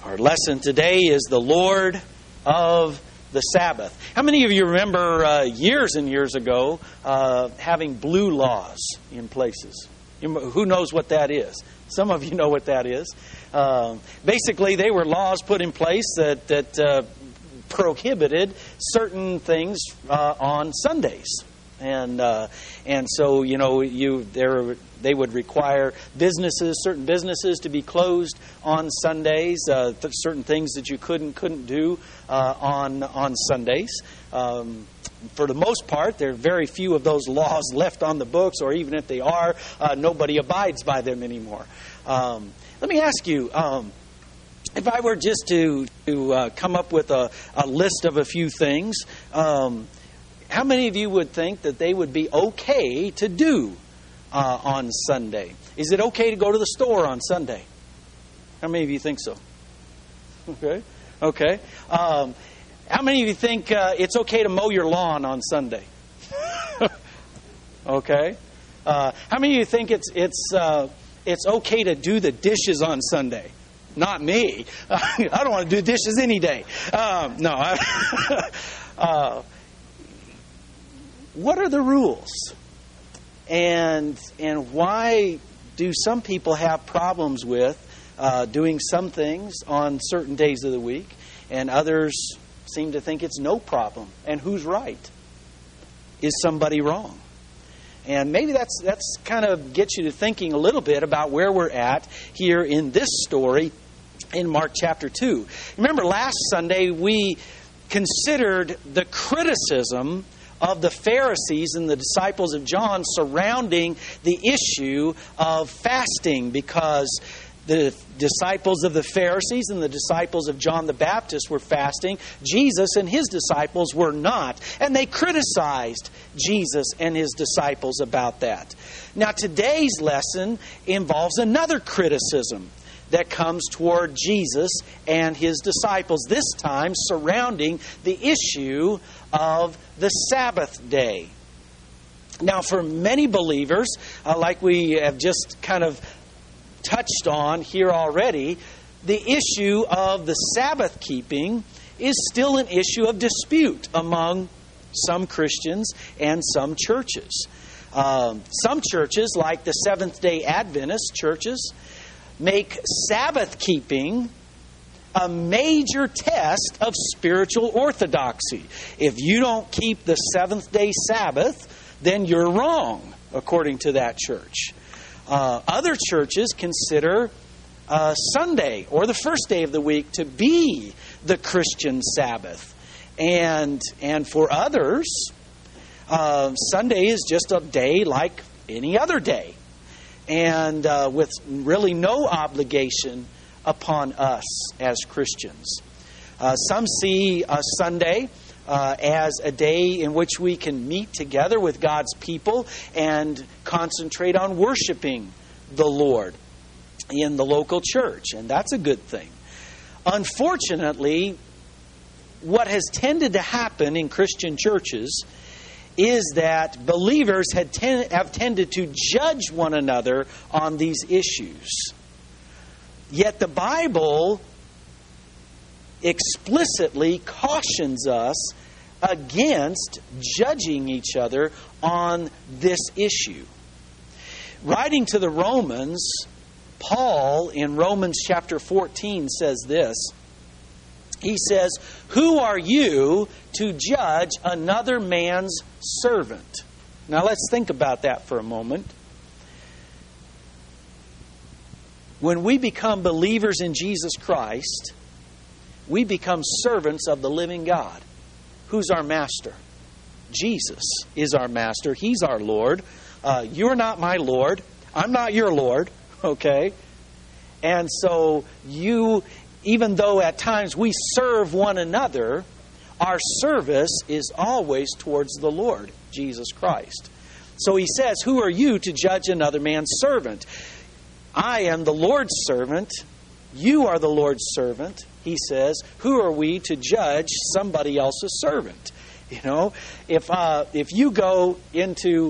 Our lesson today is the Lord of the Sabbath. How many of you remember years and years ago having blue laws in places? Who knows what that is? Some of you know what that is. Basically, they were laws put in place that prohibited certain things on Sundays. And so, you know, they would require certain businesses to be closed on Sundays, certain things that you couldn't do on Sundays. For the most part, there are very few of those laws left on the books, or even if they are, nobody abides by them anymore. Let me ask you, if I were just to come up with a list of a few things, how many of you would think that they would be okay to do on Sunday? Is it okay to go to the store on Sunday? How many of you think so? Okay. How many of you think it's okay to mow your lawn on Sunday? Okay. How many of you think it's okay to do the dishes on Sunday? Not me. I don't want to do dishes any day. No. What are the rules? And why do some people have problems with doing some things on certain days of the week, and others seem to think it's no problem? And who's right? Is somebody wrong? And maybe that's kind of gets you to thinking a little bit about where we're at here in this story in Mark chapter 2. Remember last Sunday we considered the criticism of the Pharisees and the disciples of John surrounding the issue of fasting, because the disciples of the Pharisees and the disciples of John the Baptist were fasting. Jesus and his disciples were not. And they criticized Jesus and his disciples about that. Now today's lesson involves another criticism that comes toward Jesus and his disciples, this time surrounding the issue of the Sabbath day. Now, for many believers, like we have just kind of touched on here already, the issue of the Sabbath keeping is still an issue of dispute among some Christians and some churches. Some churches, like the Seventh-day Adventist churches, make Sabbath keeping a major test of spiritual orthodoxy. If you don't keep the seventh-day Sabbath, then you're wrong, according to that church. Other churches consider Sunday, or the first day of the week, to be the Christian Sabbath. And for others, Sunday is just a day like any other day, and with really no obligation upon us as Christians. Some see Sunday as a day in which we can meet together with God's people and concentrate on worshiping the Lord in the local church, and that's a good thing. Unfortunately, what has tended to happen in Christian churches is that believers have tended to judge one another on these issues. Yet the Bible explicitly cautions us against judging each other on this issue. Writing to the Romans, Paul in Romans chapter 14 says this. He says, "Who are you to judge another man's servant?" Now let's think about that for a moment. When we become believers in Jesus Christ, we become servants of the living God. Who's our master? Jesus is our master. He's our Lord. You're not my Lord. I'm not your Lord. Okay? And so even though at times we serve one another, our service is always towards the Lord, Jesus Christ. So he says, "Who are you to judge another man's servant? I am the Lord's servant. You are the Lord's servant." He says, "Who are we to judge somebody else's servant?" You know, if you go into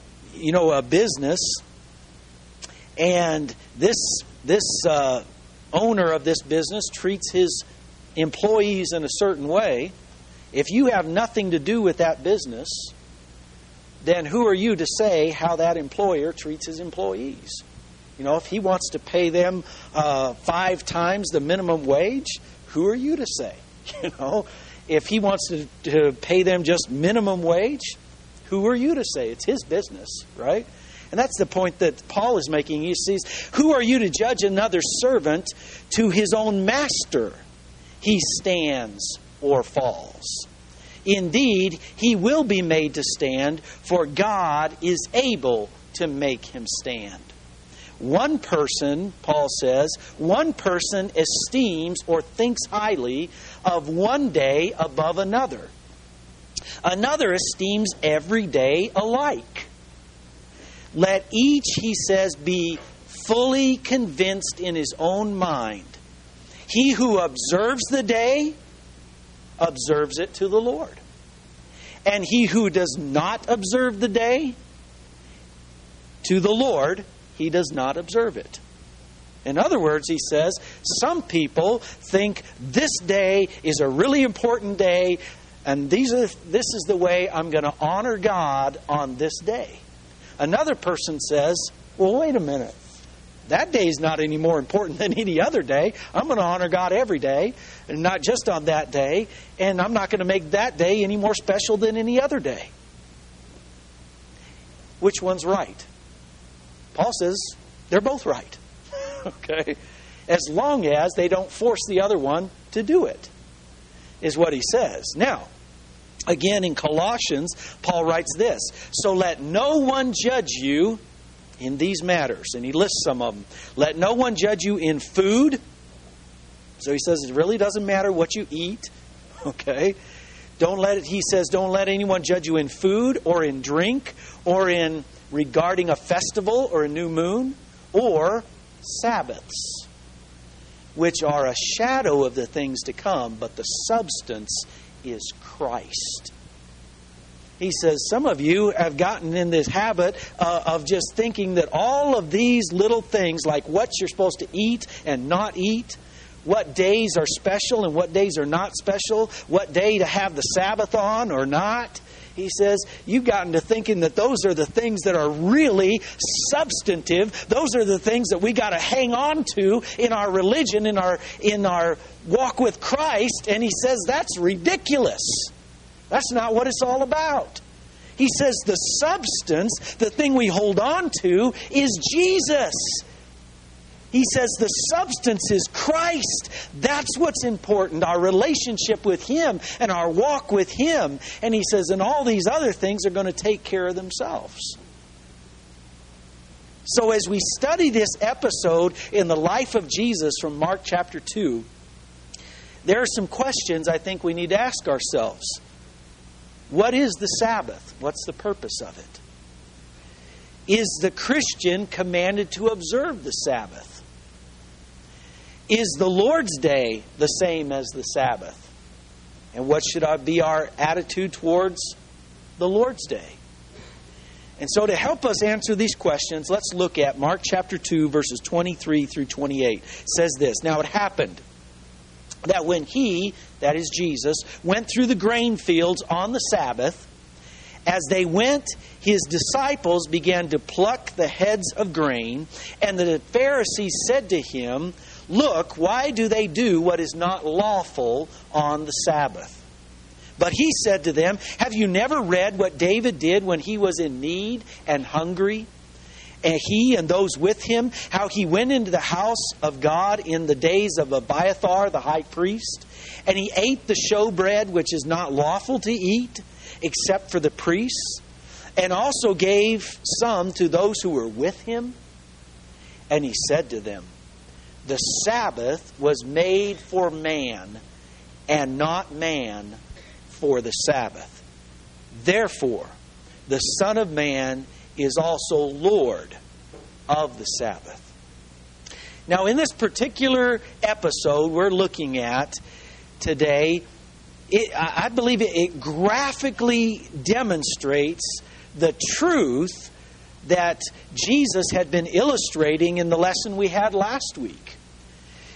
a business and this owner of this business treats his employees in a certain way, if you have nothing to do with that business, then who are you to say how that employer treats his employees? If he wants to pay them 5 times the minimum wage, who are you to say? If he wants to pay them just minimum wage, who are you to say? It's his business, right? And that's the point that Paul is making. He says, who are you to judge another servant to his own master? He stands or falls. Indeed, he will be made to stand, for God is able to make him stand. One person, Paul says, one person esteems or thinks highly of one day above another. Another esteems every day alike. Let each, he says, be fully convinced in his own mind. He who observes the day, observes it to the Lord. And he who does not observe the day, to the Lord, he does not observe it. In other words, he says, some people think this day is a really important day, and this is the way I'm going to honor God on this day. Another person says, well, wait a minute. That day is not any more important than any other day. I'm going to honor God every day, and not just on that day. And I'm not going to make that day any more special than any other day. Which one's right? Paul says they're both right. Okay? As long as they don't force the other one to do it, is what he says. Now, again in Colossians, Paul writes this, so let no one judge you in these matters. And he lists some of them. Let no one judge you in food. So he says it really doesn't matter what you eat. Okay? He says don't let anyone judge you in food or in drink or in regarding a festival or a new moon or Sabbaths, which are a shadow of the things to come, but the substance is Christ. He says, some of you have gotten in this habit of just thinking that all of these little things, like what you're supposed to eat and not eat, what days are special and what days are not special, what day to have the Sabbath on or not. He says, you've gotten to thinking that those are the things that are really substantive. Those are the things that we got to hang on to in our religion, in our walk with Christ. And he says, that's ridiculous. That's not what it's all about. He says the substance, the thing we hold on to, is Jesus. He says the substance is Christ. That's what's important, our relationship with Him and our walk with Him. And he says, and all these other things are going to take care of themselves. So as we study this episode in the life of Jesus from Mark chapter 2, there are some questions I think we need to ask ourselves. What is the Sabbath? What's the purpose of it? Is the Christian commanded to observe the Sabbath? Is the Lord's Day the same as the Sabbath? And what should be our attitude towards the Lord's Day? And so to help us answer these questions, let's look at Mark chapter 2, verses 23 through 28. It says this, now it happened that when He, that is Jesus, went through the grain fields on the Sabbath, as they went, His disciples began to pluck the heads of grain, and the Pharisees said to Him, look, why do they do what is not lawful on the Sabbath? But He said to them, have you never read what David did when he was in need and hungry? And he and those with him, how he went into the house of God in the days of Abiathar, the high priest, and he ate the showbread, which is not lawful to eat, except for the priests, and also gave some to those who were with him. And He said to them, the Sabbath was made for man, and not man for the Sabbath. Therefore, the Son of Man is also Lord of the Sabbath. Now, in this particular episode we're looking at today, I believe it graphically demonstrates the truth that Jesus had been illustrating in the lesson we had last week.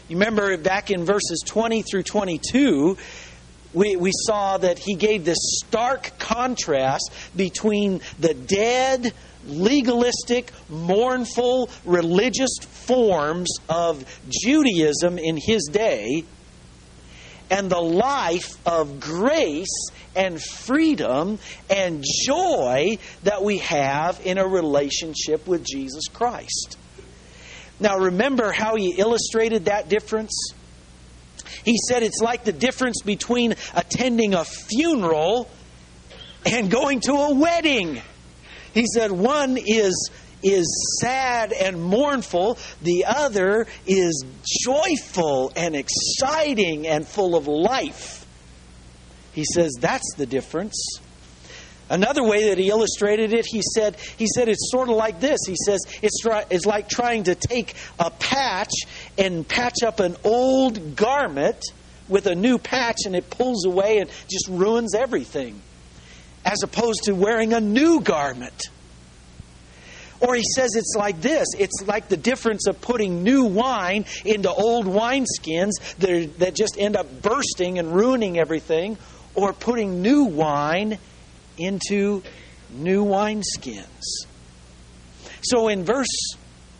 You remember back in verses 20 through 22, we saw that he gave this stark contrast between the dead, legalistic, mournful, religious forms of Judaism in his day and the life of grace and freedom and joy that we have in a relationship with Jesus Christ. Now remember how he illustrated that difference? He said it's like the difference between attending a funeral and going to a wedding. He said one is sad and mournful. The other is joyful and exciting and full of life. He says that's the difference. Another way that he illustrated it, he said it's sort of like this. He says it's like trying to take a patch and patch up an old garment with a new patch, and it pulls away and just ruins everything, as opposed to wearing a new garment. Or he says it's like this. It's like the difference of putting new wine into old wineskins that just end up bursting and ruining everything, or putting new wine into new wineskins. So in verse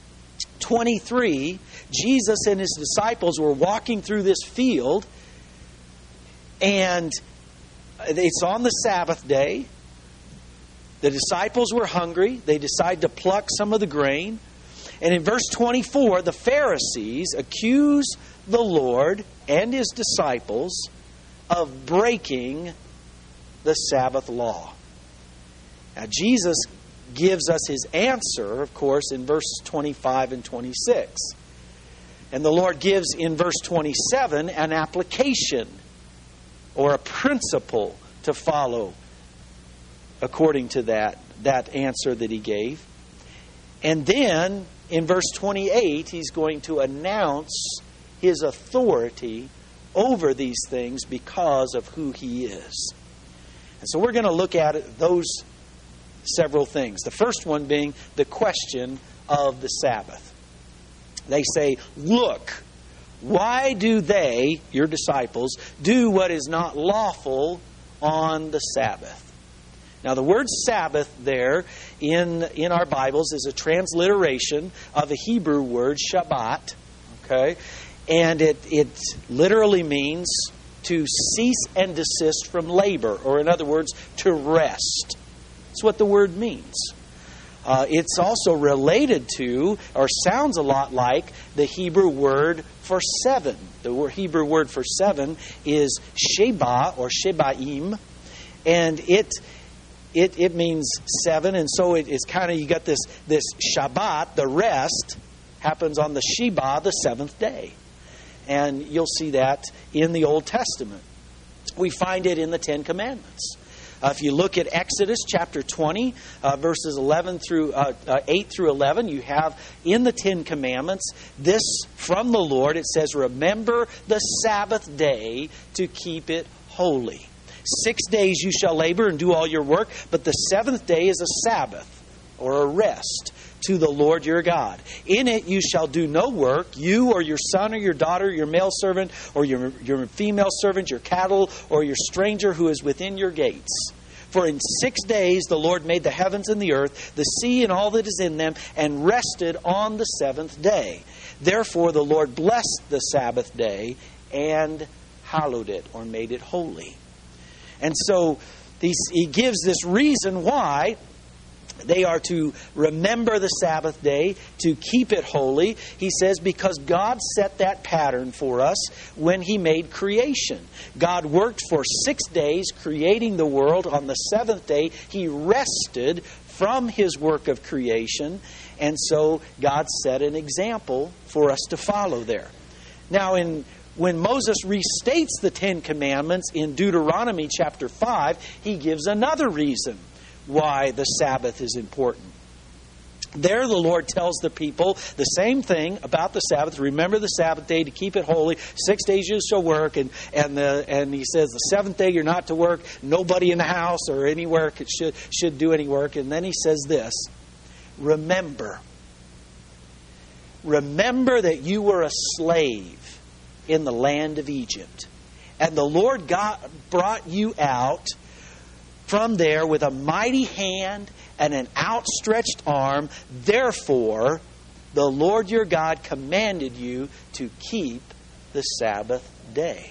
23, Jesus and his disciples were walking through this field, and it's on the Sabbath day. The disciples were hungry. They decided to pluck some of the grain. And in verse 24, the Pharisees accuse the Lord and his disciples of breaking the Sabbath law. Now, Jesus gives us his answer, of course, in verses 25 and 26. And the Lord gives in verse 27 an application or a principle to follow according to that answer that he gave. And then in verse 28, he's going to announce his authority over these things because of who he is. And so we're going to look at those several things. The first one being the question of the Sabbath. They say, look, why do they, your disciples, do what is not lawful on the Sabbath? Now the word Sabbath there in our Bibles is a transliteration of a Hebrew word, Shabbat. Okay? And it literally means to cease and desist from labor, or in other words, to rest. That's what the word means. It's also related to, or sounds a lot like, the Hebrew word for seven. The Hebrew word for seven is Sheba, or Shebaim, and it means seven, and so it's kind of, you got this Shabbat, the rest, happens on the Sheba, the seventh day. And you'll see that in the Old Testament. We find it in the Ten Commandments. If you look at Exodus chapter 20, verses 8 through 11, you have in the Ten Commandments this from the Lord. It says, remember the Sabbath day to keep it holy. 6 days you shall labor and do all your work, but the seventh day is a Sabbath, or a rest, to the Lord your God. In it you shall do no work, you or your son or your daughter, your male servant or your female servant, your cattle or your stranger who is within your gates. For in 6 days the Lord made the heavens and the earth, the sea and all that is in them, and rested on the seventh day. Therefore the Lord blessed the Sabbath day and hallowed it, or made it holy. And so he gives this reason why they are to remember the Sabbath day, to keep it holy. He says because God set that pattern for us when he made creation. God worked for 6 days creating the world. On the seventh day, he rested from his work of creation. And so God set an example for us to follow there. Now, when Moses restates the Ten Commandments in Deuteronomy chapter 5, he gives another reason why the Sabbath is important. There the Lord tells the people the same thing about the Sabbath. Remember the Sabbath day to keep it holy. 6 days you shall work. And he says the seventh day you're not to work. Nobody in the house or anywhere should do any work. And then he says this, remember that you were a slave in the land of Egypt. And the Lord God brought you out from there with a mighty hand and an outstretched arm. Therefore, the Lord your God commanded you to keep the Sabbath day.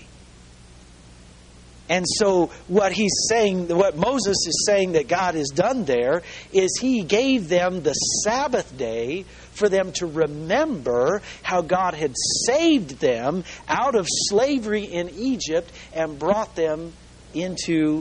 And so what he's saying, what Moses is saying that God has done there, is he gave them the Sabbath day for them to remember how God had saved them out of slavery in Egypt and brought them into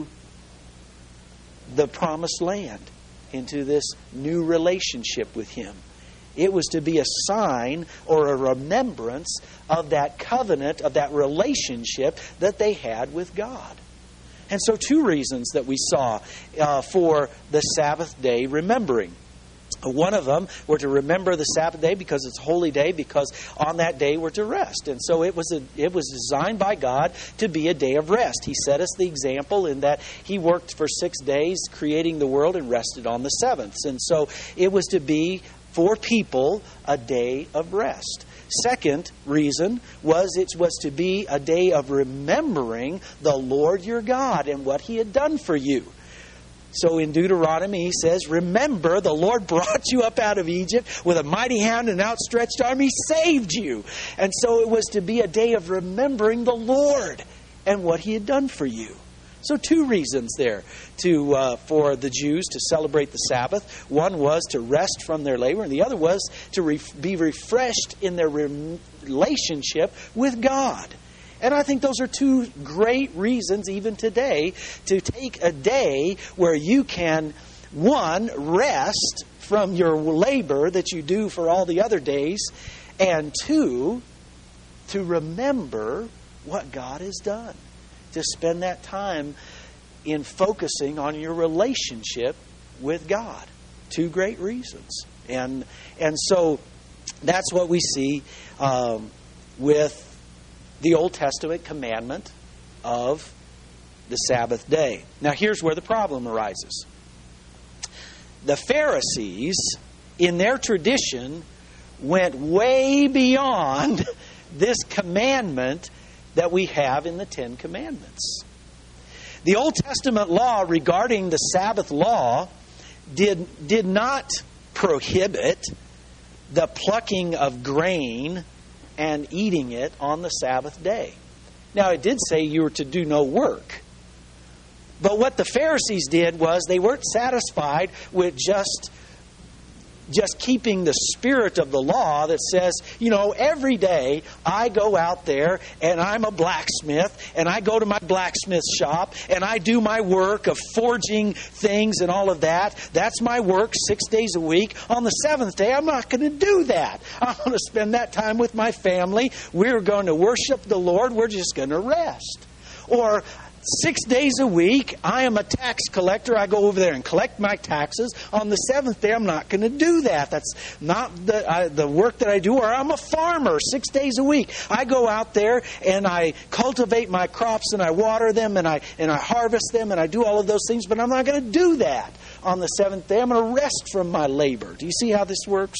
the promised land, into this new relationship with him. It was to be a sign or a remembrance of that covenant, of that relationship that they had with God. And so 2 reasons that we saw for the Sabbath day remembering. One of them were to remember the Sabbath day because it's a holy day, because on that day we're to rest. And so it was designed by God to be a day of rest. He set us the example in that He worked for 6 days creating the world and rested on the 7th. And so it was to be for people a day of rest. Second reason was it was to be a day of remembering the Lord your God and what He had done for you. So in Deuteronomy, he says, remember, the Lord brought you up out of Egypt with a mighty hand and outstretched arm. He saved you. And so it was to be a day of remembering the Lord and what He had done for you. So 2 reasons there for the Jews to celebrate the Sabbath. One was to rest from their labor, and the other was to be refreshed in their relationship with God. And I think those are 2 great reasons, even today, to take a day where you can, 1, rest from your labor that you do for all the other days, and 2, to remember what God has done. To spend that time in focusing on your relationship with God. 2 great reasons. And so that's what we see with the Old Testament commandment of the Sabbath day. Now here's where the problem arises. The Pharisees, in their tradition, went way beyond this commandment that we have in the 10 Commandments. The Old Testament law regarding the Sabbath law did not prohibit the plucking of grain and eating it on the Sabbath day. Now, it did say you were to do no work. But what the Pharisees did was they weren't satisfied with just keeping the spirit of the law that says, every day I go out there and I'm a blacksmith and I go to my blacksmith shop and I do my work of forging things and all of that. That's my work 6 days a week. On the 7th day, I'm not going to do that. I'm going to spend that time with my family. We're going to worship the Lord. We're just going to rest. Or 6 days a week, I am a tax collector. I go over there and collect my taxes. On the 7th day, I'm not going to do that. That's not the work that I do. Or I'm a farmer 6 days a week. I go out there and I cultivate my crops and I water them and I harvest them and I do all of those things. But I'm not going to do that on the 7th day. I'm going to rest from my labor. Do you see how this works?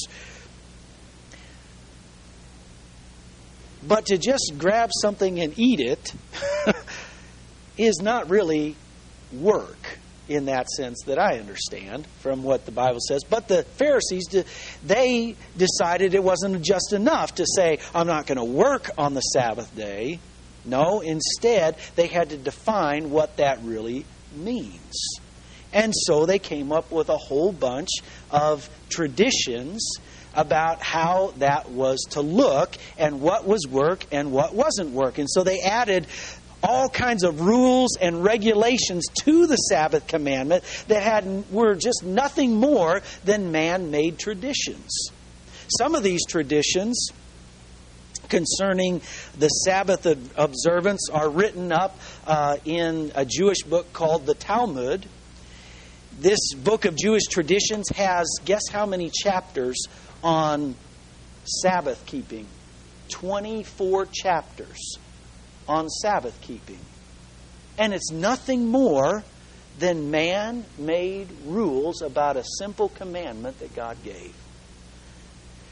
But to just grab something and eat it is not really work in that sense that I understand from what the Bible says. But the Pharisees, they decided it wasn't just enough to say, I'm not going to work on the Sabbath day. No, instead, they had to define what that really means. And so they came up with a whole bunch of traditions about how that was to look and what was work and what wasn't work. And so they added all kinds of rules and regulations to the Sabbath commandment that were just nothing more than man-made traditions. Some of these traditions concerning the Sabbath observance are written up in a Jewish book called the Talmud. This book of Jewish traditions has, guess how many chapters on Sabbath keeping? 24 chapters on Sabbath keeping. And it's nothing more than man-made rules about a simple commandment that God gave.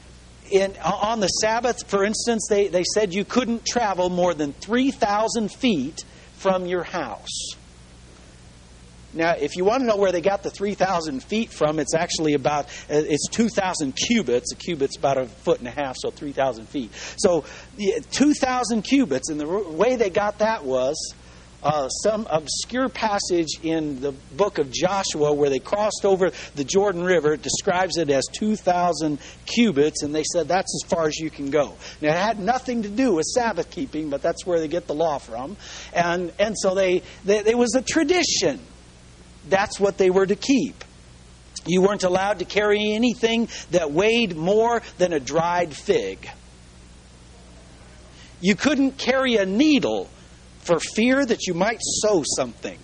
On the Sabbath, for instance, they said you couldn't travel more than 3,000 feet from your house. Now, if you want to know where they got the 3,000 feet from, it's actually it's 2,000 cubits. A cubit's about 1.5 feet, so 3,000 feet. So 2,000 cubits, and the way they got that was some obscure passage in the book of Joshua where they crossed over the Jordan River. It describes it as 2,000 cubits, and they said that's as far as you can go. Now, it had nothing to do with Sabbath keeping, but that's where they get the law from. And so it was a tradition. That's what they were to keep. You weren't allowed to carry anything that weighed more than a dried fig. You couldn't carry a needle for fear that you might sew something.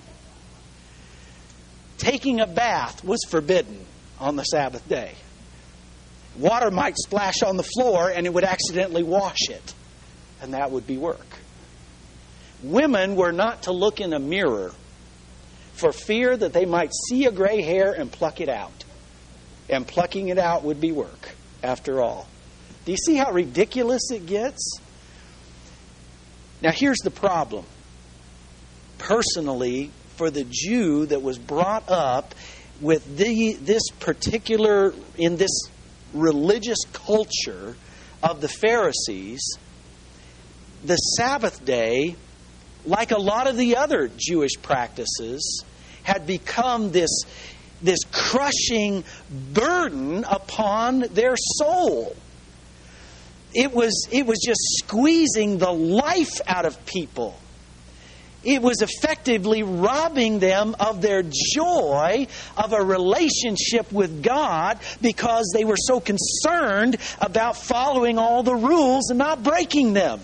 Taking a bath was forbidden on the Sabbath day. Water might splash on the floor and it would accidentally wash it, and that would be work. Women were not to look in a mirror for fear that they might see a gray hair and pluck it out. And plucking it out would be work, after all. Do you see how ridiculous it gets? Now, here's the problem. Personally, for the Jew that was brought up with this particular, in this religious culture of the Pharisees, the Sabbath day, like a lot of the other Jewish practices, had become this crushing burden upon their soul. It was just squeezing the life out of people. It was effectively robbing them of their joy of a relationship with God because they were so concerned about following all the rules and not breaking them.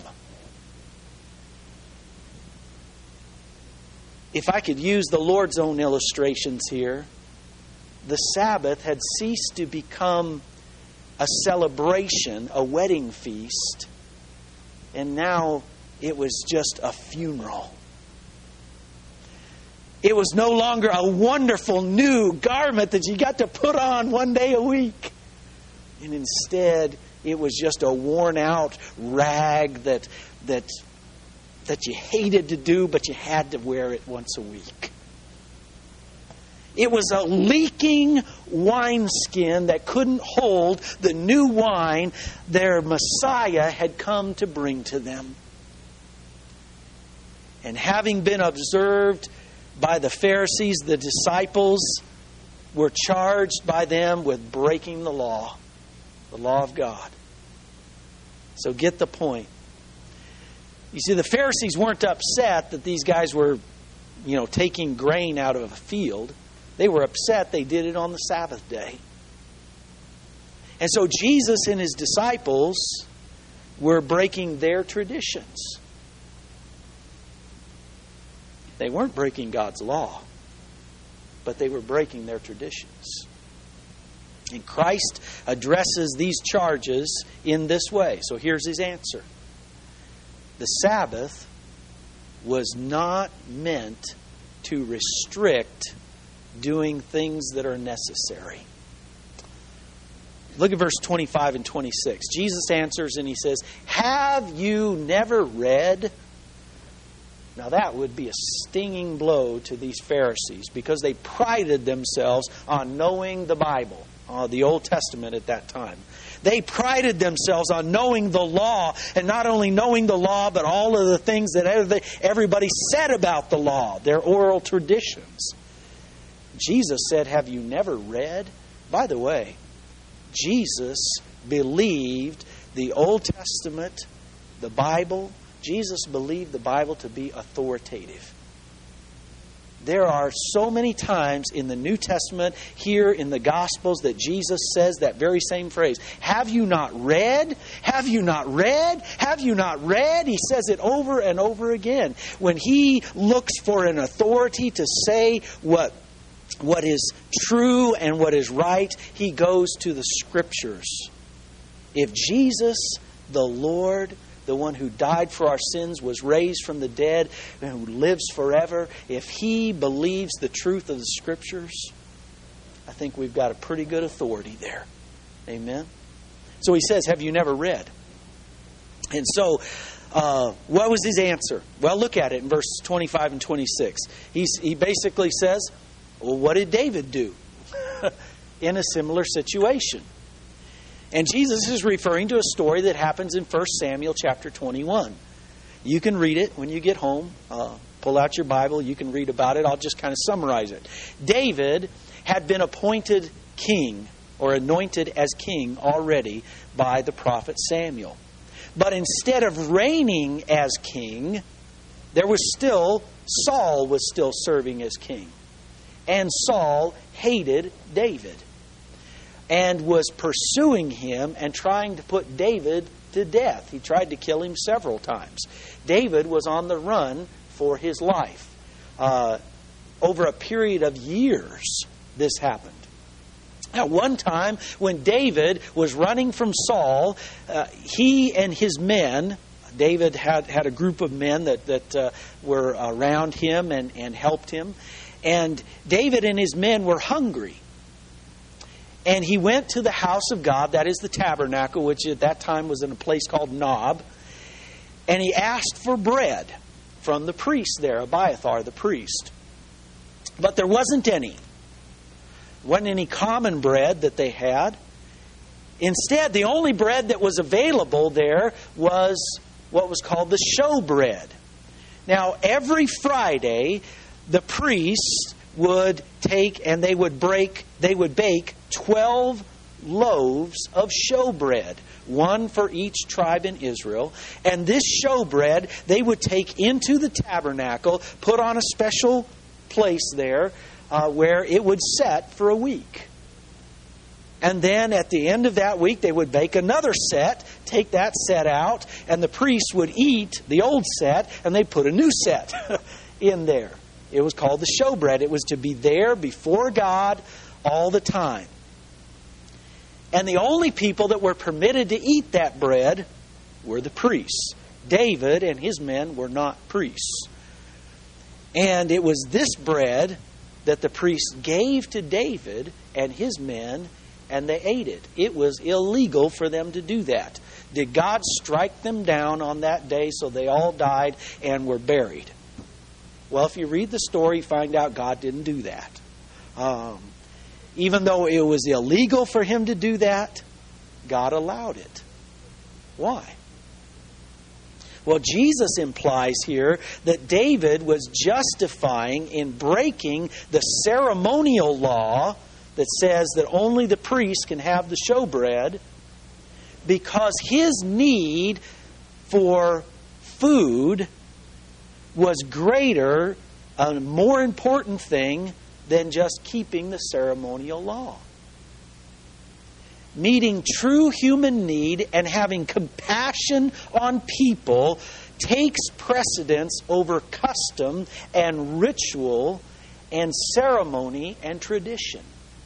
If I could use the Lord's own illustrations here, the Sabbath had ceased to become a celebration, a wedding feast, and now it was just a funeral. It was no longer a wonderful new garment that you got to put on one day a week. And instead, it was just a worn out rag that you hated to do, but you had to wear it once a week. It was a leaking wineskin that couldn't hold the new wine their Messiah had come to bring to them. And having been observed by the Pharisees, the disciples were charged by them with breaking the law of God. So get the point. You see, the Pharisees weren't upset that these guys were, taking grain out of a field. They were upset they did it on the Sabbath day. And so Jesus and his disciples were breaking their traditions. They weren't breaking God's law, but they were breaking their traditions. And Christ addresses these charges in this way. So here's his answer. The Sabbath was not meant to restrict doing things that are necessary. Look at verse 25 and 26. Jesus answers and he says, "Have you never read?" Now that would be a stinging blow to these Pharisees because they prided themselves on knowing the Bible, the Old Testament at that time. They prided themselves on knowing the law, and not only knowing the law, but all of the things that everybody said about the law, their oral traditions. Jesus said, "Have you never read?" By the way, Jesus believed the Old Testament, the Bible. Jesus believed the Bible to be authoritative. There are so many times in the New Testament, here in the Gospels, that Jesus says that very same phrase. Have you not read? Have you not read? Have you not read? He says it over and over again. When he looks for an authority to say what is true and what is right, he goes to the Scriptures. If Jesus, the Lord, the one who died for our sins, was raised from the dead, and who lives forever, if he believes the truth of the Scriptures, I think we've got a pretty good authority there. Amen? So he says, have you never read? And so, what was his answer? Well, look at it in verses 25 and 26. He basically says, well, what did David do in a similar situation? And Jesus is referring to a story that happens in 1 Samuel chapter 21. You can read it when you get home. Pull out your Bible. You can read about it. I'll just kind of summarize it. David had been appointed king, or anointed as king already by the prophet Samuel. But instead of reigning as king, Saul was still serving as king. And Saul hated David and was pursuing him and trying to put David to death. He tried to kill him several times. David was on the run for his life. Over a period of years, this happened. At one time, when David was running from Saul, he and his men, David had a group of men that were around him and helped him. And David and his men were hungry. And he went to the house of God, that is the tabernacle, which at that time was in a place called Nob. And he asked for bread from the priest there, Abiathar the priest. But there wasn't any. Wasn't any common bread that they had. Instead, the only bread that was available there was what was called the show bread. Now, every Friday, the priests would take and they would bake 12 loaves of show bread, one for each tribe in Israel. And this show bread they would take into the tabernacle, put on a special place there, where it would set for a week. And then at the end of that week, they would bake another set, take that set out, and the priests would eat the old set, and they'd put a new set in there. It was called the showbread. It was to be there before God all the time. And the only people that were permitted to eat that bread were the priests. David and his men were not priests. And it was this bread that the priests gave to David and his men, and they ate it. It was illegal for them to do that. Did God strike them down on that day so they all died and were buried? Well, if you read the story, you find out God didn't do that. Even though it was illegal for him to do that, God allowed it. Why? Well, Jesus implies here that David was justifying in breaking the ceremonial law that says that only the priest can have the showbread, because his need for food was greater, a more important thing than just keeping the ceremonial law. Meeting true human need and having compassion on people takes precedence over custom and ritual and ceremony and tradition.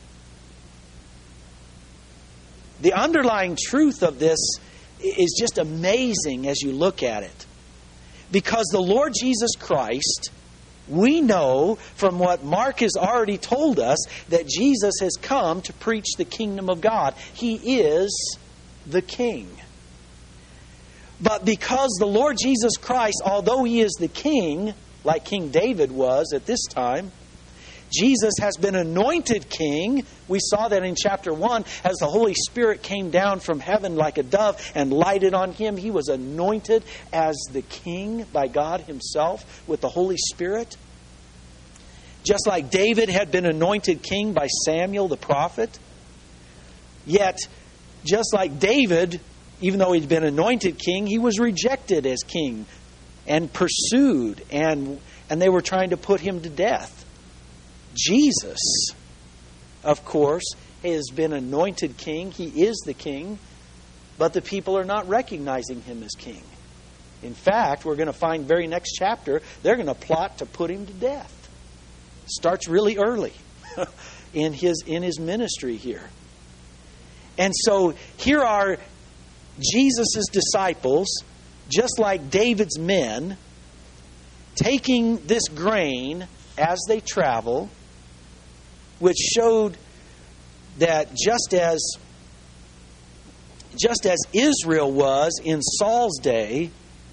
The underlying truth of this is just amazing as you look at it. Because the Lord Jesus Christ, we know from what Mark has already told us that Jesus has come to preach the kingdom of God. He is the King. But because the Lord Jesus Christ, although He is the King, like King David was at this time, Jesus has been anointed king. We saw that in chapter 1 as the Holy Spirit came down from heaven like a dove and lighted on Him. He was anointed as the king by God Himself with the Holy Spirit. Just like David had been anointed king by Samuel the prophet. Yet, just like David, even though he'd been anointed king, he was rejected as king and pursued, and they were trying to put him to death. Jesus, of course, has been anointed king. He is the king, but the people are not recognizing him as king. In fact, we're going to find very next chapter, they're going to plot to put him to death. Starts really early in his ministry here. And so here are Jesus' disciples, just like David's men, taking this grain as they travel, which showed that just as just as Israel was in Saul's day,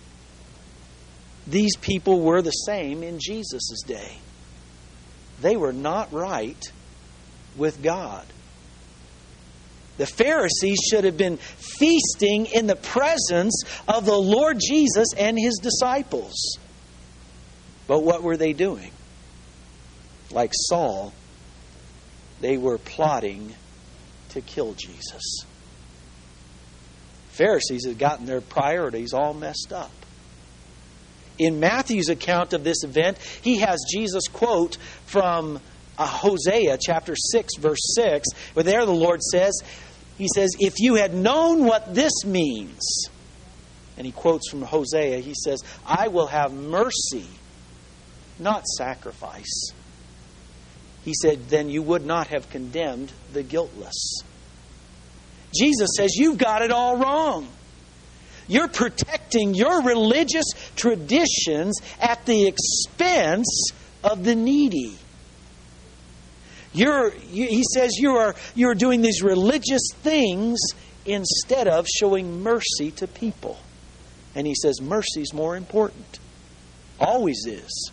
these people were the same in Jesus' day. They were not right with God. The Pharisees should have been feasting in the presence of the Lord Jesus and His disciples. But what were they doing? Like Saul, they were plotting to kill Jesus. Pharisees had gotten their priorities all messed up. In Matthew's account of this event, he has Jesus quote from Hosea chapter 6, verse 6, where there the Lord says, He says, if you had known what this means, and he quotes from Hosea, he says, I will have mercy, not sacrifice. He said, then you would not have condemned the guiltless. Jesus says, you've got it all wrong. You're protecting your religious traditions at the expense of the needy. He says you're doing these religious things instead of showing mercy to people. And he says mercy is more important. Always is.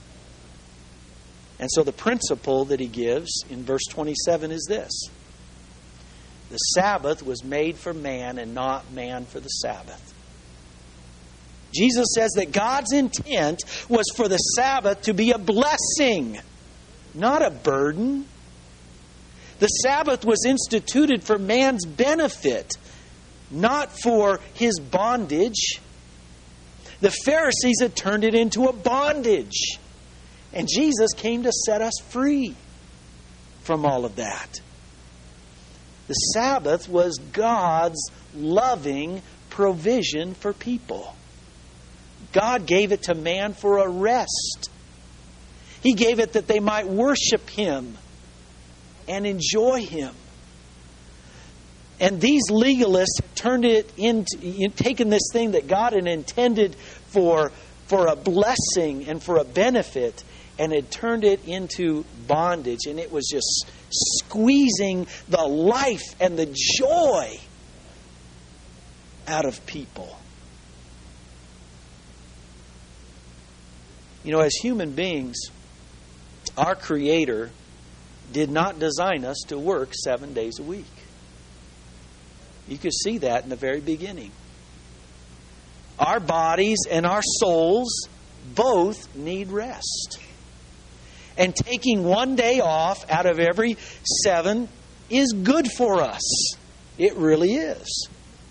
And so the principle that he gives in verse 27 is this. The Sabbath was made for man and not man for the Sabbath. Jesus says that God's intent was for the Sabbath to be a blessing, not a burden. The Sabbath was instituted for man's benefit, not for his bondage. The Pharisees had turned it into a bondage. And Jesus came to set us free from all of that. The Sabbath was God's loving provision for people. God gave it to man for a rest. He gave it that they might worship Him and enjoy Him. And these legalists turned it into, taken this thing that God had intended for a blessing and for a benefit, and had turned it into bondage. And it was just squeezing the life and the joy out of people. You know, as human beings, our Creator did not design us to work 7 days a week. You could see that in the very beginning. Our bodies and our souls both need rest. And taking one day off out of every 7 is good for us. It really is.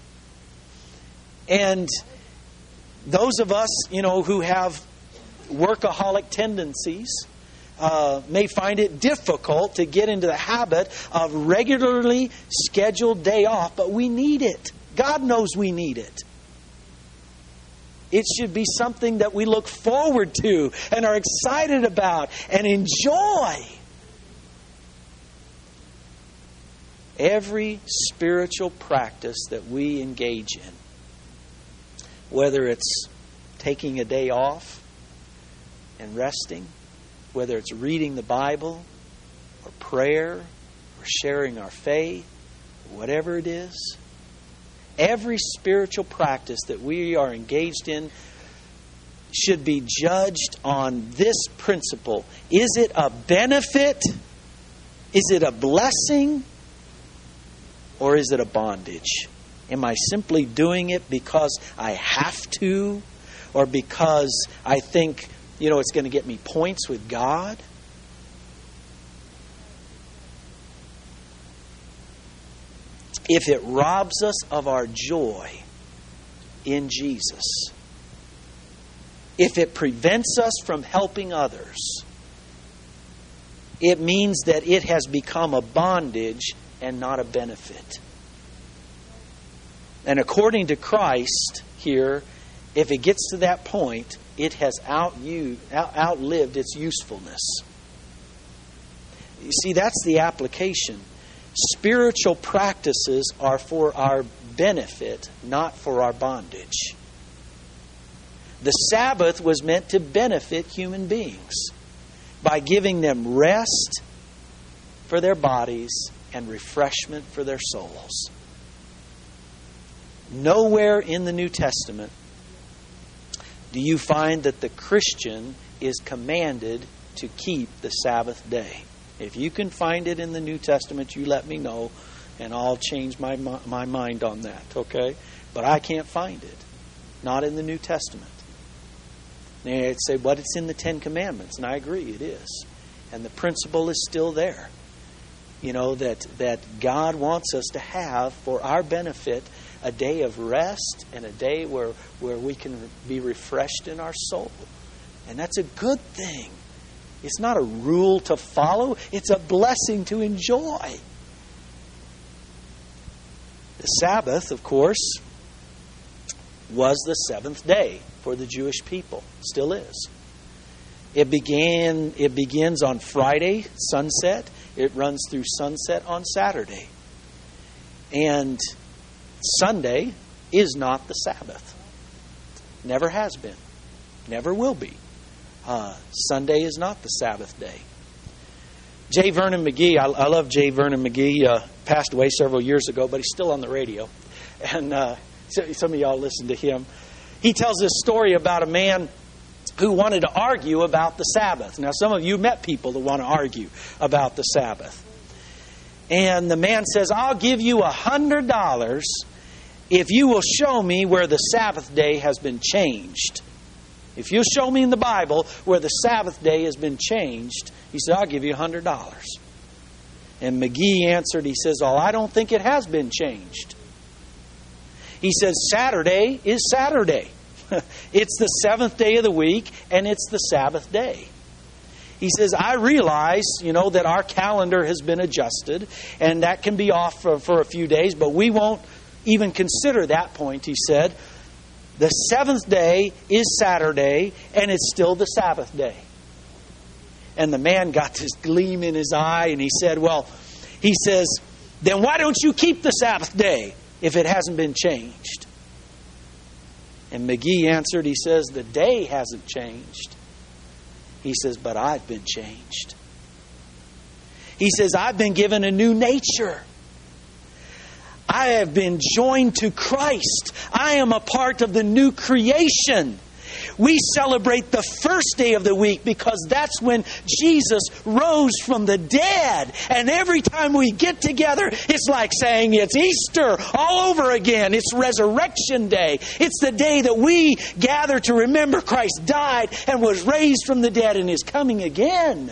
And those of us, who have workaholic tendencies may find it difficult to get into the habit of regularly scheduled day off, but we need it. God knows we need it. It should be something that we look forward to and are excited about and enjoy. Every spiritual practice that we engage in, whether it's taking a day off and resting, whether it's reading the Bible or prayer or sharing our faith, whatever it is, every spiritual practice that we are engaged in should be judged on this principle. Is it a benefit? Is it a blessing? Or is it a bondage? Am I simply doing it because I have to? Or because I think, it's going to get me points with God? If it robs us of our joy in Jesus, if it prevents us from helping others, it means that it has become a bondage and not a benefit. And according to Christ here, if it gets to that point, it has outlived its usefulness. You see, that's the application. Spiritual practices are for our benefit, not for our bondage. The Sabbath was meant to benefit human beings by giving them rest for their bodies and refreshment for their souls. Nowhere in the New Testament do you find that the Christian is commanded to keep the Sabbath day. If you can find it in the New Testament, you let me know, and I'll change my mind on that, okay? But I can't find it. Not in the New Testament. They'd say, but it's in the Ten Commandments. And I agree, it is. And the principle is still there. You know, that God wants us to have, for our benefit, a day of rest and a day where we can be refreshed in our soul. And that's a good thing. It's not a rule to follow. It's a blessing to enjoy. The Sabbath, of course, was the seventh day for the Jewish people. Still is. It begins on Friday, sunset. It runs through sunset on Saturday. And Sunday is not the Sabbath. Never has been. Never will be. Sunday is not the Sabbath day. J. Vernon McGee, I love J. Vernon McGee, passed away several years ago, but he's still on the radio. And some of y'all listen to him. He tells this story about a man who wanted to argue about the Sabbath. Now, some of you met people that want to argue about the Sabbath. And the man says, I'll give you $100 if you will show me where the Sabbath day has been changed. If you'll show me in the Bible where the Sabbath day has been changed, he said, I'll give you $100. And McGee answered, he says, oh, I don't think it has been changed. He says, Saturday is Saturday. It's the seventh day of the week, and it's the Sabbath day. He says, I realize, that our calendar has been adjusted, and that can be off for a few days, but we won't even consider that point, he said. The seventh day is Saturday, and it's still the Sabbath day. And the man got this gleam in his eye, and he said, then why don't you keep the Sabbath day if it hasn't been changed? And McGee answered, he says, the day hasn't changed. He says, but I've been changed. He says, I've been given a new nature. I have been joined to Christ. I am a part of the new creation. We celebrate the first day of the week because that's when Jesus rose from the dead. And every time we get together, it's like saying it's Easter all over again. It's Resurrection Day. It's the day that we gather to remember Christ died and was raised from the dead and is coming again.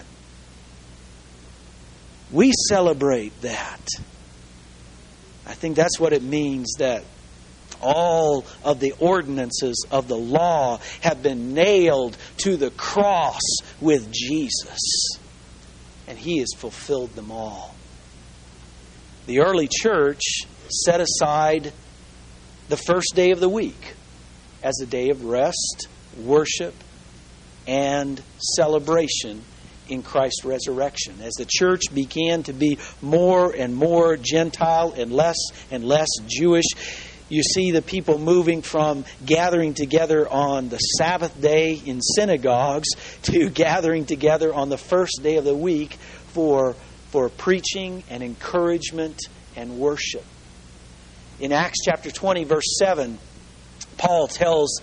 We celebrate that. I think that's what it means that all of the ordinances of the law have been nailed to the cross with Jesus. And He has fulfilled them all. The early church set aside the first day of the week as a day of rest, worship, and celebration in Christ's resurrection. As the church began to be more and more Gentile and less Jewish, you see the people moving from gathering together on the Sabbath day in synagogues to gathering together on the first day of the week for preaching and encouragement and worship. In Acts chapter 20, verse 7, Paul tells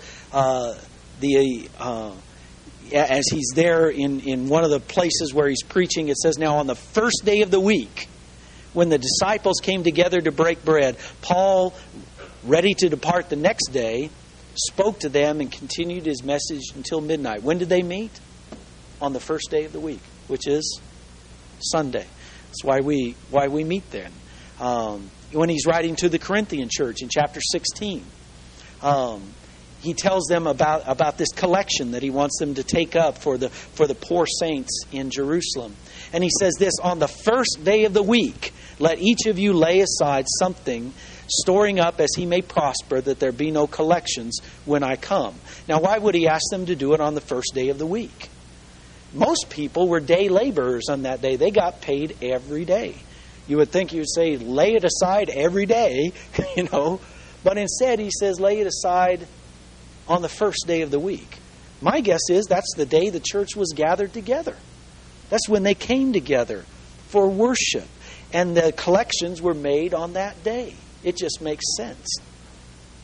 as he's there in one of the places where he's preaching, it says, now on the first day of the week, when the disciples came together to break bread, Paul, ready to depart the next day, spoke to them and continued his message until midnight. When did they meet? On the first day of the week, which is Sunday. That's why we meet then. When he's writing to the Corinthian church in chapter 16, he tells them about this collection that he wants them to take up for the poor saints in Jerusalem. And he says this, on the first day of the week, let each of you lay aside something, storing up as he may prosper, that there be no collections when I come. Now, why would he ask them to do it on the first day of the week? Most people were day laborers on that day. They got paid every day. You would think he would say, lay it aside every day, But instead, he says, lay it aside on the first day of the week. My guess is that's the day the church was gathered together. That's when they came together for worship. And the collections were made on that day. It just makes sense.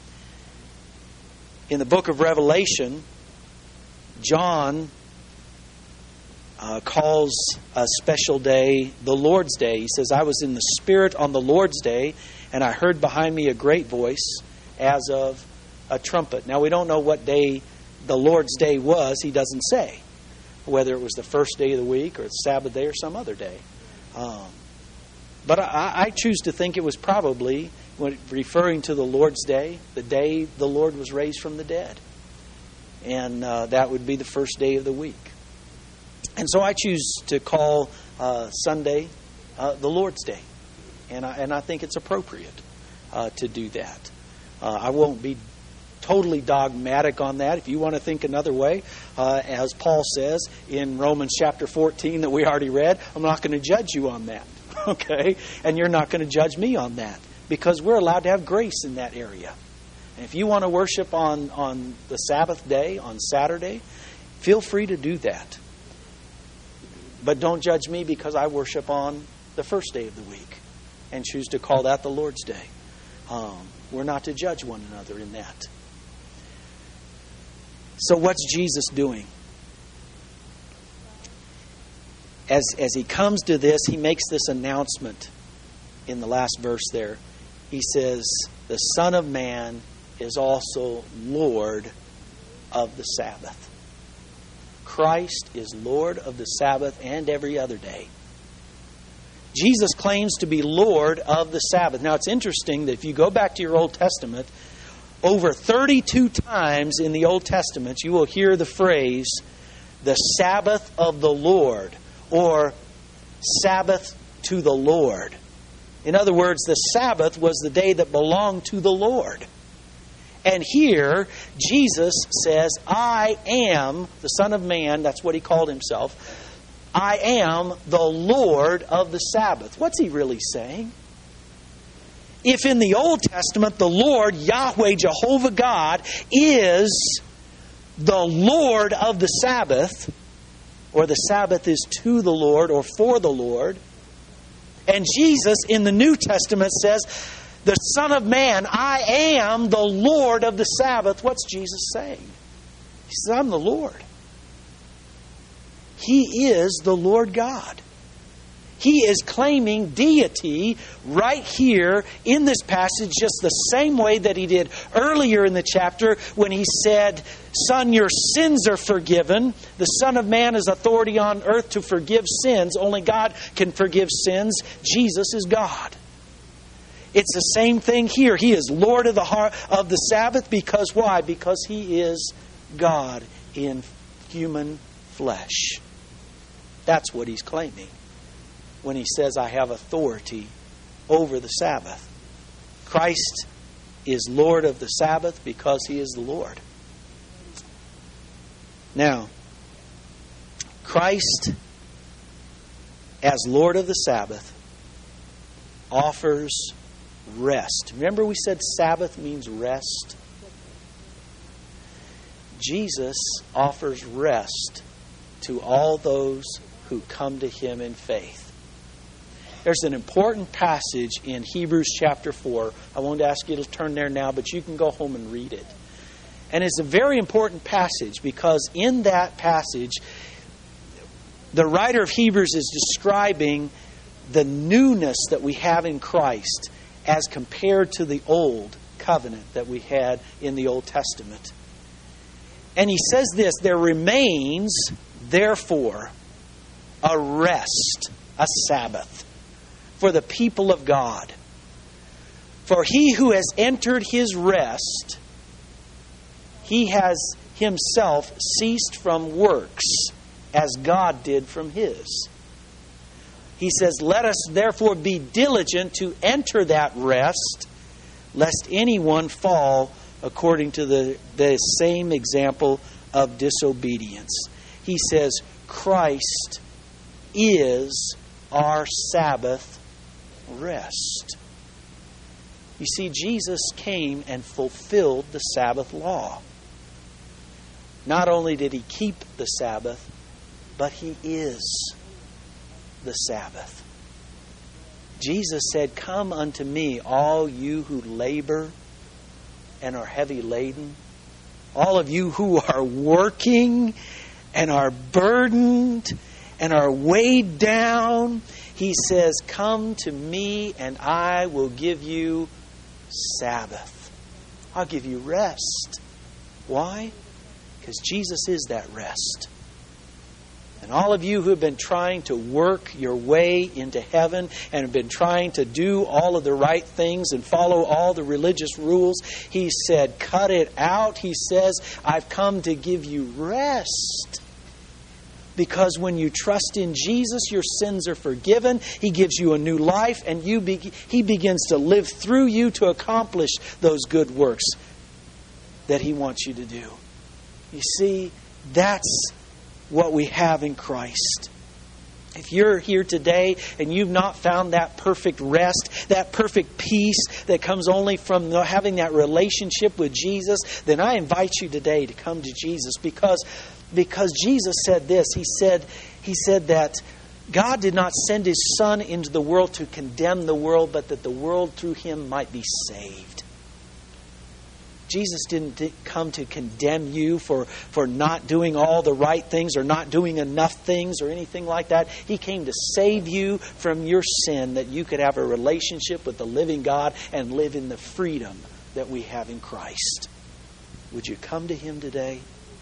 In the book of Revelation, John calls a special day the Lord's Day. He says, I was in the Spirit on the Lord's Day, and I heard behind me a great voice as of a trumpet. Now, we don't know what day the Lord's Day was. He doesn't say whether it was the first day of the week or the Sabbath day or some other day. But I choose to think it was probably referring to the Lord's Day, the day the Lord was raised from the dead. And that would be the first day of the week. And so I choose to call Sunday the Lord's Day. And I think it's appropriate to do that. I won't be totally dogmatic on that. If you want to think another way, as Paul says in Romans chapter 14 that we already read, I'm not going to judge you on that. Okay? And you're not going to judge me on that. Because we're allowed to have grace in that area. And if you want to worship on the Sabbath day, on Saturday, feel free to do that. But don't judge me because I worship on the first day of the week and choose to call that the Lord's Day. We're not to judge one another in that. So what's Jesus doing? As he comes to this, he makes this announcement in the last verse there. He says, the Son of Man is also Lord of the Sabbath. Christ is Lord of the Sabbath and every other day. Jesus claims to be Lord of the Sabbath. Now, it's interesting that if you go back to your Old Testament, over 32 times in the Old Testament, you will hear the phrase, the Sabbath of the Lord, or Sabbath to the Lord. In other words, the Sabbath was the day that belonged to the Lord. And here, Jesus says, I am, the Son of Man, that's what he called himself, I am the Lord of the Sabbath. What's he really saying? If in the Old Testament, the Lord, Yahweh, Jehovah God, is the Lord of the Sabbath, or the Sabbath is to the Lord or for the Lord, and Jesus in the New Testament says, the Son of Man, I am the Lord of the Sabbath. What's Jesus saying? He says, I'm the Lord. He is the Lord God. He is claiming deity right here in this passage, just the same way that he did earlier in the chapter when he said, Son, your sins are forgiven. The Son of Man has authority on earth to forgive sins. Only God can forgive sins. Jesus is God. It's the same thing here. He is Lord of the Sabbath because why? Because He is God in human flesh. That's what He's claiming when He says, I have authority over the Sabbath. Christ is Lord of the Sabbath because He is the Lord. Now, Christ, as Lord of the Sabbath, offers rest. Remember we said Sabbath means rest? Jesus offers rest to all those who come to Him in faith. There's an important passage in Hebrews chapter 4. I won't ask you to turn there now, but you can go home and read it. And it's a very important passage because in that passage, the writer of Hebrews is describing the newness that we have in Christ as compared to the old covenant that we had in the Old Testament. And he says this, there remains, therefore, a rest, a Sabbath, for the people of God. For he who has entered his rest, he has himself ceased from works, as God did from His. He says, let us therefore be diligent to enter that rest, lest anyone fall according to the same example of disobedience. He says, Christ is our Sabbath rest. You see, Jesus came and fulfilled the Sabbath law. Not only did He keep the Sabbath, but He is the Sabbath. Jesus said, come unto me, all you who labor and are heavy laden, All of you who are working and are burdened and are weighed down, He says, come to me and I will give you Sabbath. I'll give you rest. Why? Because Jesus is that rest. And all of you who have been trying to work your way into heaven and have been trying to do all of the right things and follow all the religious rules, He said, cut it out. He says, I've come to give you rest. Because when you trust in Jesus, your sins are forgiven. He gives you a new life, and He begins to live through you to accomplish those good works that He wants you to do. You see, that's what we have in Christ. If you're here today and you've not found that perfect rest, that perfect peace that comes only from having that relationship with Jesus, then I invite you today to come to Jesus, because Jesus said this. He said that God did not send His Son into the world to condemn the world, but that the world through Him might be saved. Jesus didn't come to condemn you for not doing all the right things or not doing enough things or anything like that. He came to save you from your sin, that you could have a relationship with the living God and live in the freedom that we have in Christ. Would you come to Him today?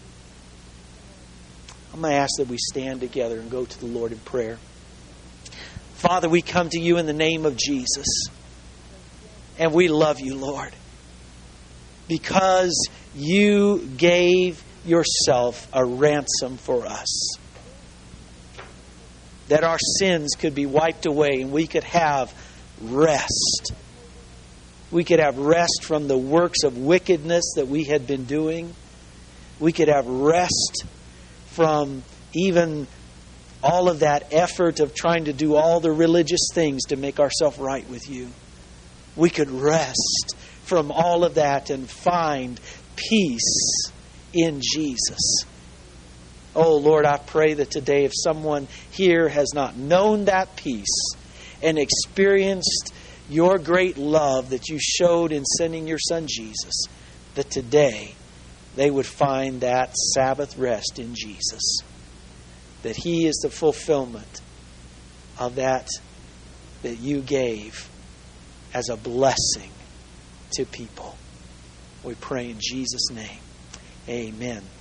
I'm going to ask that we stand together and go to the Lord in prayer. Father, we come to You in the name of Jesus. And we love You, Lord, because You gave Yourself a ransom for us, that our sins could be wiped away and we could have rest. We could have rest from the works of wickedness that we had been doing. We could have rest from even all of that effort of trying to do all the religious things to make ourselves right with You. We could rest from all of that and find peace in Jesus. Oh Lord, I pray that today, if someone here has not known that peace and experienced Your great love that You showed in sending Your Son Jesus, that today they would find that Sabbath rest in Jesus. That He is the fulfillment of that You gave as a blessing to people. We pray in Jesus' name. Amen.